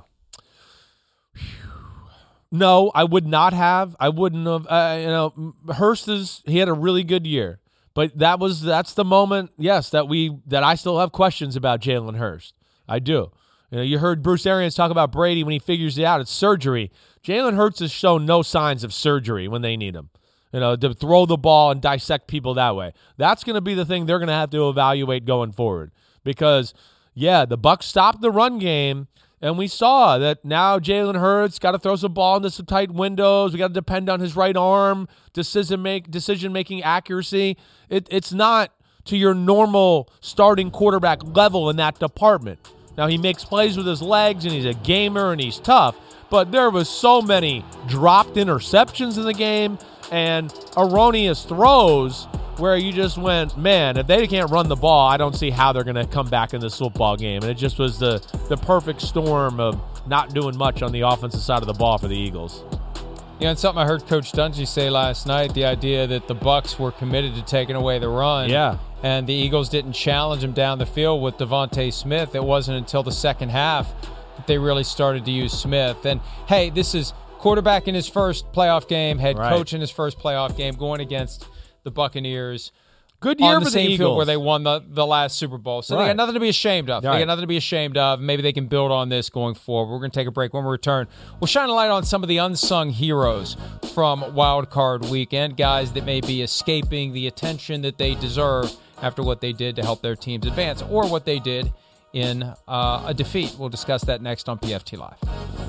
No, I would not have. I wouldn't have. Hurst he had a really good year, but that's the moment. Yes, that I still have questions about Jalen Hurst. I do. You heard Bruce Arians talk about Brady when he figures it out. It's surgery. Jalen Hurts has shown no signs of surgery when they need him. To throw the ball and dissect people that way. That's going to be the thing they're going to have to evaluate going forward because, the Bucs stopped the run game. And we saw that now Jalen Hurts got to throw some ball into some tight windows. We got to depend on his right arm, decision-making accuracy. It's not to your normal starting quarterback level in that department. Now, he makes plays with his legs, and he's a gamer, and he's tough. But there was so many dropped interceptions in the game and erroneous throws where you just went, man, if they can't run the ball, I don't see how they're going to come back in this football game. And it just was the perfect storm of not doing much on the offensive side of the ball for the Eagles. And something I heard Coach Dungy say last night, the idea that the Bucs were committed to taking away the run. Yeah. And the Eagles didn't challenge him down the field with Devontae Smith. It wasn't until the second half that they really started to use Smith. And, hey, this is quarterback in his first playoff game, head coach in his first playoff game, going against the Buccaneers. Good year on the for same the field Eagles. where they won the last Super Bowl. So they got nothing to be ashamed of. They got nothing to be ashamed of. Maybe they can build on this going forward. We're going to take a break. When we return, we'll shine a light on some of the unsung heroes from Wild Card Weekend, guys that may be escaping the attention that they deserve after what they did to help their teams advance or what they did in a defeat. We'll discuss that next on PFT Live.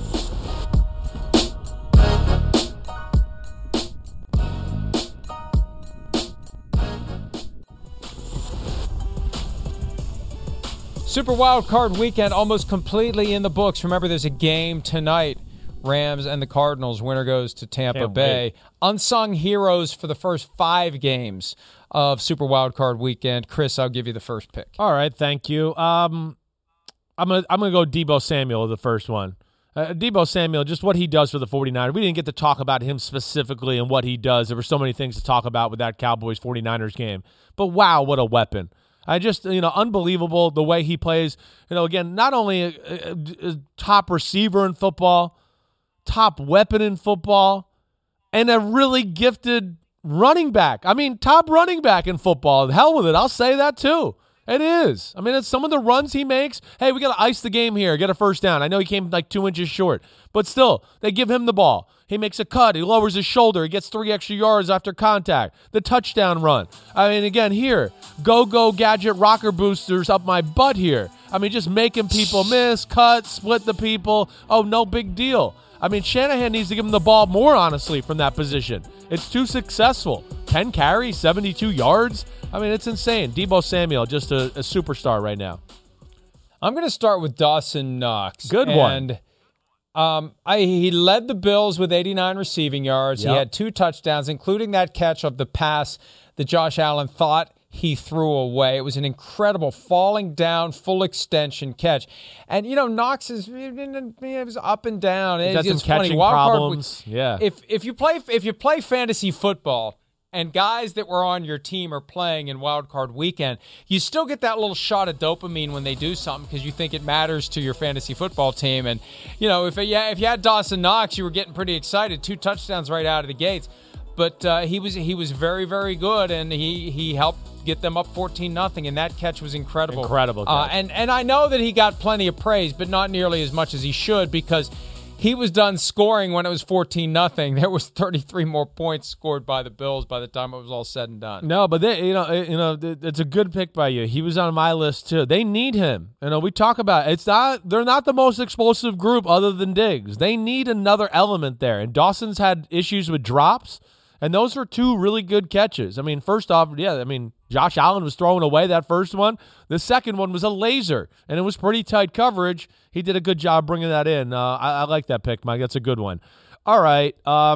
Super Wild Card Weekend almost completely in the books. Remember, there's a game tonight. Rams and the Cardinals. Winner goes to Tampa Bay. Unsung heroes for the first 5 games of Super Wild Card Weekend. Chris, I'll give you the first pick. All right, thank you. I'm gonna go Deebo Samuel, the first one. Deebo Samuel, just what he does for the 49ers. We didn't get to talk about him specifically and what he does. There were so many things to talk about with that Cowboys-49ers game. But wow, what a weapon. I just, unbelievable the way he plays. Again, not only a top receiver in football, top weapon in football, and a really gifted running back. I mean, top running back in football. Hell with it. I'll say that too. It is. I mean, it's some of the runs he makes. Hey, we got to ice the game here, get a first down. I know he came like 2 inches short, but still, they give him the ball. He makes a cut. He lowers his shoulder. He gets 3 extra yards after contact. The touchdown run. I mean, again, here, go gadget rocker boosters up my butt here. I mean, just making people miss, cut, split the people. Oh, no big deal. I mean, Shanahan needs to give him the ball more, honestly, from that position. It's too successful. 10 carries, 72 yards. I mean, it's insane. Deebo Samuel, just a superstar right now. I'm going to start with Dawson Knox. Good one. He led the Bills with 89 receiving yards. Yep. He had 2 touchdowns, including that catch of the pass that Josh Allen thought he threw away. It was an incredible falling down, full extension catch. And, Knox was up and down. He's got some catching problems. Yeah. If you play fantasy football and guys that were on your team are playing in Wild Card Weekend, you still get that little shot of dopamine when they do something because you think it matters to your fantasy football team. And, if you had Dawson Knox, you were getting pretty excited. 2 touchdowns right out of the gates. But he was very, very good, and he helped get them up 14-0, and that catch was incredible. Incredible catch. And I know that he got plenty of praise, but not nearly as much as he should because he was done scoring when it was 14-0. There was 33 more points scored by the Bills by the time it was all said and done. No, but it's a good pick by you. He was on my list too. They need him. We talk about they're not the most explosive group other than Diggs. They need another element there. And Dawson's had issues with drops. And those were 2 really good catches. I mean, first off, Josh Allen was throwing away that first one. The second one was a laser, and it was pretty tight coverage. He did a good job bringing that in. I like that pick, Mike. That's a good one. All right.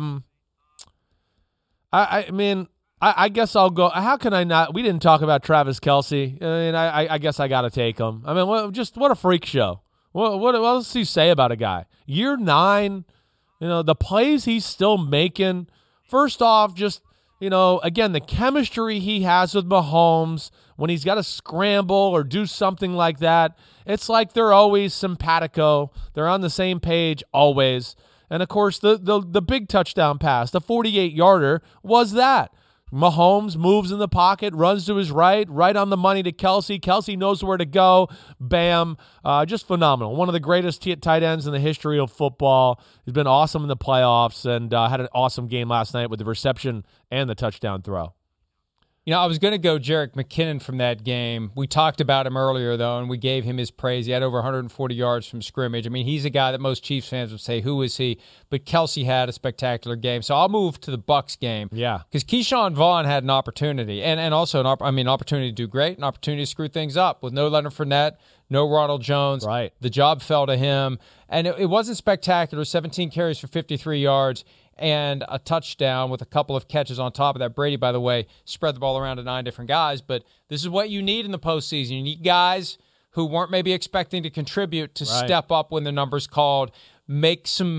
I guess I'll go. How can I not? We didn't talk about Travis Kelce. I guess I got to take him. I mean, what a freak show. What else do you say about a guy? Year 9, the plays he's still making. First off, just, again, the chemistry he has with Mahomes when he's got to scramble or do something like that, it's like they're always simpatico. They're on the same page always. And, of course, the big touchdown pass, the 48-yarder, was that. Mahomes moves in the pocket, runs to his right on the money to Kelce. Kelce knows where to go. Bam. Just phenomenal. One of the greatest tight ends in the history of football. He's been awesome in the playoffs and had an awesome game last night with the reception and the touchdown throw. I was going to go Jerick McKinnon from that game. We talked about him earlier, though, and we gave him his praise. He had over 140 yards from scrimmage. I mean, he's a guy that most Chiefs fans would say, who is he? But Kelce had a spectacular game. So I'll move to the Bucs game. Yeah. Because Keyshawn Vaughn had an opportunity, and also an opportunity to do great, an opportunity to screw things up with no Leonard Fournette, no Ronald Jones. Right. The job fell to him. And it wasn't spectacular. 17 carries for 53 yards. And a touchdown with a couple of catches on top of that. Brady, by the way, spread the ball around to 9 different guys. But this is what you need in the postseason. You need guys who weren't maybe expecting to contribute to step up when the number's called, make some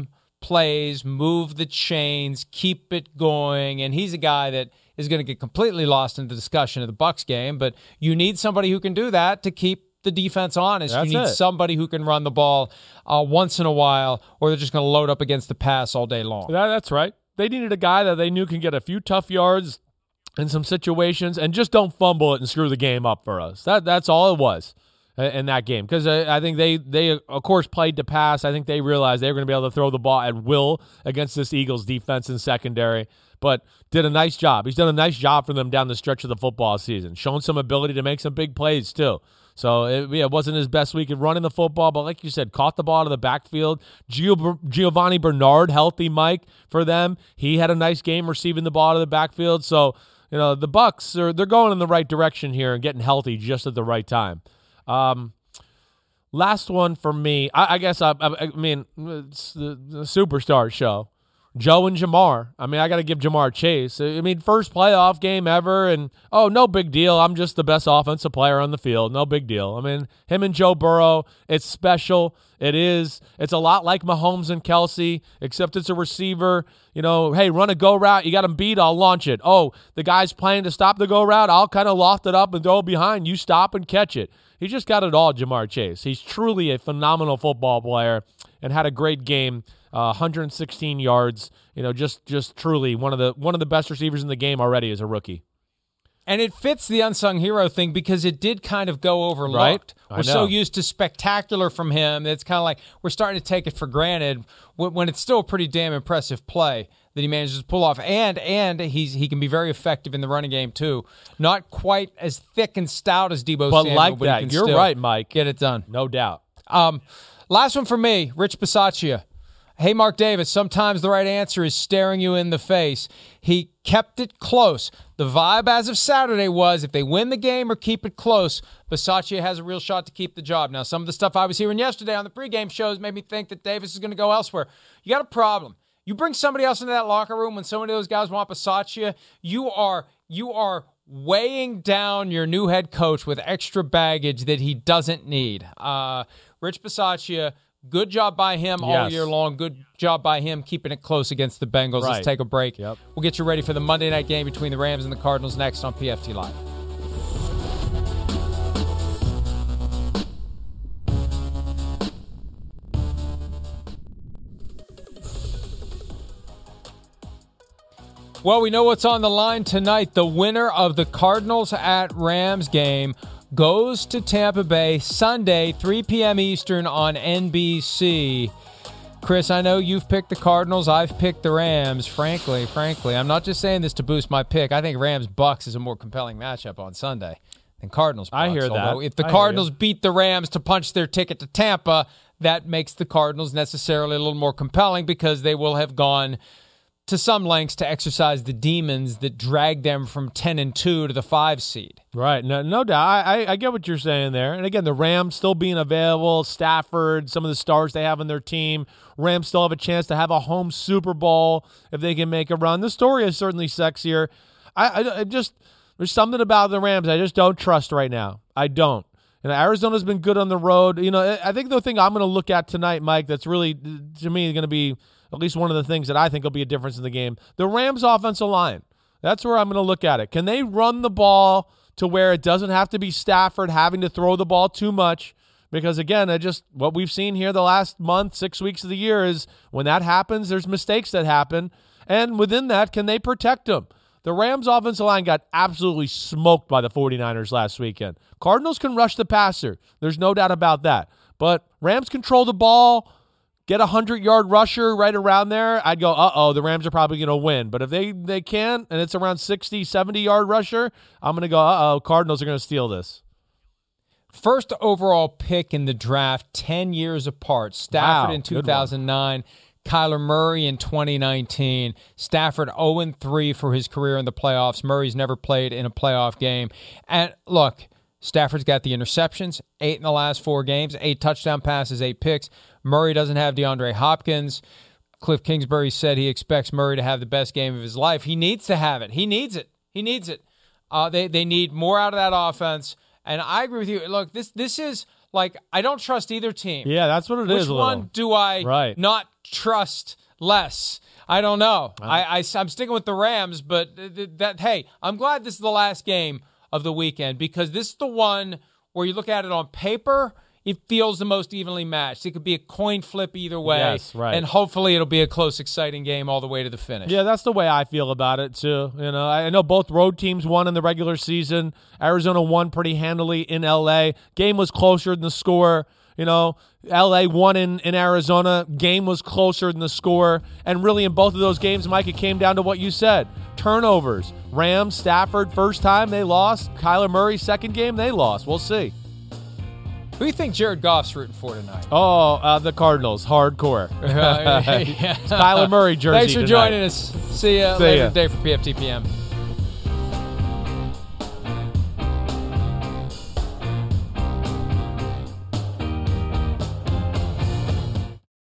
plays, move the chains, keep it going, and he's a guy that is going to get completely lost in the discussion of the Bucs game, but you need somebody who can do that to keep the defense honest. You need somebody who can run the ball once in a while, or they're just going to load up against the pass all day long. That's right. They needed a guy that they knew can get a few tough yards in some situations and just don't fumble it and screw the game up for us. That's all it was in that game, because I think they of course played to pass. I think they realized they were going to be able to throw the ball at will against this Eagles defense and secondary, but did a nice job. He's done a nice job for them down the stretch of the football season, shown some ability to make some big plays too. So it wasn't his best week of running the football, but like you said, caught the ball out of the backfield. Giovanni Bernard, healthy, Mike, for them. He had a nice game receiving the ball out of the backfield. So, the Bucs, they're going in the right direction here and getting healthy just at the right time. Last one for me, I guess, I mean, it's the Superstar show. Joe and Jamar. I mean, I got to give Jamar chase. I mean, first playoff game ever, and, no big deal. I'm just the best offensive player on the field. No big deal. I mean, him and Joe Burrow, it's special. It is. It's a lot like Mahomes and Kelsey, except it's a receiver. Hey, run a go route. You got him beat, I'll launch it. Oh, the guy's playing to stop the go route. I'll kind of loft it up and throw it behind. You stop and catch it. He just got it all, Jamar Chase. He's truly a phenomenal football player and had a great game. 116 yards, just truly one of the best receivers in the game already as a rookie. And it fits the unsung hero thing because it did kind of go overlooked. Right? We're so used to spectacular from him. It's kind of like we're starting to take it for granted when it's still a pretty damn impressive play that he manages to pull off. And he can be very effective in the running game too. Not quite as thick and stout as Deebo Samuel, like but that. he can You're still right, Mike. Get it done. No doubt. Last one for me, Rich Bisaccia. Hey, Mark Davis, sometimes the right answer is staring you in the face. He kept it close. The vibe as of Saturday was if they win the game or keep it close, Bisaccia has a real shot to keep the job. Now, some of the stuff I was hearing yesterday on the pregame shows made me think that Davis is going to go elsewhere. You got a problem. You bring somebody else into that locker room when so many of those guys want Bisaccia, you are weighing down your new head coach with extra baggage that he doesn't need. Rich Bisaccia, good job by him all year long. Good job by him keeping it close against the Bengals. Right. Let's take a break. Yep. We'll get you ready for the Monday night game between the Rams and the Cardinals next on PFT Live. Well, we know what's on the line tonight. The winner of the Cardinals at Rams game goes to Tampa Bay Sunday, 3 p.m. Eastern on NBC. Chris, I know you've picked the Cardinals. I've picked the Rams. Frankly, I'm not just saying this to boost my pick. I think Rams-Bucks is a more compelling matchup on Sunday than Cardinals-Bucks. I hear that. Although if the Cardinals beat the Rams to punch their ticket to Tampa, that makes the Cardinals necessarily a little more compelling because they will have gone to some lengths to exercise the demons that drag them from 10-2 to the 5 seed. Right, no doubt. I get what you're saying there. And again, the Rams still being available, Stafford, some of the stars they have on their team. Rams still have a chance to have a home Super Bowl if they can make a run. The story is certainly sexier. I just there's something about the Rams I just don't trust right now. I don't. Arizona's been good on the road. I think the thing I'm going to look at tonight, Mike, that's really, to me, going to be at least one of the things that I think will be a difference in the game, the Rams' offensive line. That's where I'm going to look at it. Can they run the ball to where it doesn't have to be Stafford having to throw the ball too much? Because, again, what we've seen here the last month, 6 weeks of the year is when that happens, there's mistakes that happen. And within that, can they protect them? The Rams' offensive line got absolutely smoked by the 49ers last weekend. Cardinals can rush the passer. There's no doubt about that. But Rams control the ball, get a 100-yard rusher right around there, I'd go, the Rams are probably going to win. But if they can, and it's around 60, 70-yard rusher, I'm going to go, Cardinals are going to steal this. First overall pick in the draft, 10 years apart. Stafford in 2009, Kyler Murray in 2019. Stafford 0-3 for his career in the playoffs. Murray's never played in a playoff game. And look, Stafford's got the interceptions, 8 in the last 4 games, 8 touchdown passes, 8 picks. Murray doesn't have DeAndre Hopkins. Cliff Kingsbury said he expects Murray to have the best game of his life. He needs to have it. He needs it. They need more out of that offense. And I agree with you. Look, this is like, I don't trust either team. Yeah, that's what it is. Which one do I not trust less. I don't know. I'm sticking with the Rams, but hey, I'm glad this is the last game of the weekend because this is the one where you look at it on paper, it feels the most evenly matched. It could be a coin flip either way. Yes, right. And hopefully it'll be a close, exciting game all the way to the finish. Yeah, that's the way I feel about it, too. You know, I know both road teams won in the regular season. Arizona won pretty handily in L.A. Game was closer than the score. You know, L.A. won in Arizona. Game was closer than the score. And really in both of those games, Mike, it came down to what you said. Turnovers. Rams, Stafford, first time they lost. Kyler Murray, second game, they lost. We'll see. Who do you think Jared Goff's rooting for tonight? Oh, the Cardinals, hardcore. Yeah. Kyler Murray jersey. Thanks for tonight. joining us. See you later today for PFTPM.